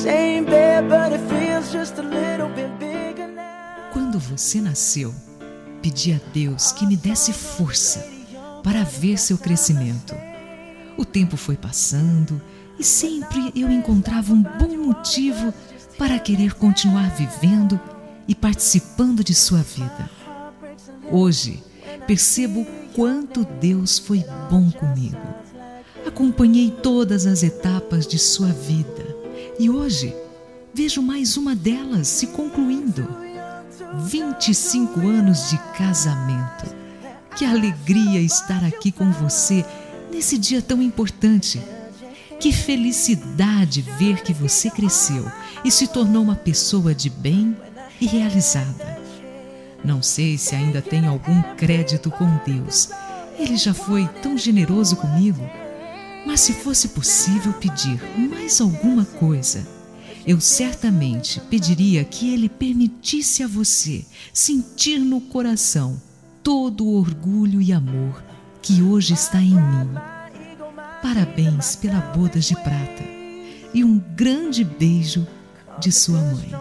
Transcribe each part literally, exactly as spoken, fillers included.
same bed, but it feels just a little bit bigger now. Quando você nasceu, pedi a Deus que me desse força para ver seu crescimento. O tempo foi passando e sempre eu encontrava um bom motivo para querer continuar vivendo e participando de sua vida. Hoje, percebo quanto Deus foi bom comigo. Acompanhei todas as etapas de sua vida e hoje vejo mais uma delas se concluindo. vinte e cinco anos de casamento. Que alegria estar aqui com você nesse dia tão importante. Que felicidade ver que você cresceu e se tornou uma pessoa de bem e realizada. Não sei se ainda tenho algum crédito com Deus. Ele já foi tão generoso comigo. Mas se fosse possível pedir mais alguma coisa, eu certamente pediria que Ele permitisse a você sentir no coração todo o orgulho e amor que hoje está em mim. Parabéns pela boda de prata e um grande beijo de sua mãe.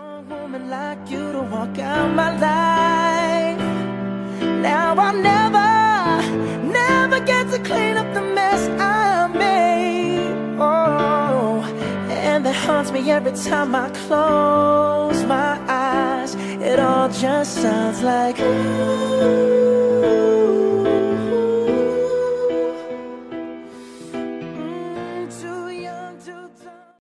Now I'll never, never get to clean up the mess I made. Oh, and that haunts me every time I close my eyes. It all just sounds like ooh.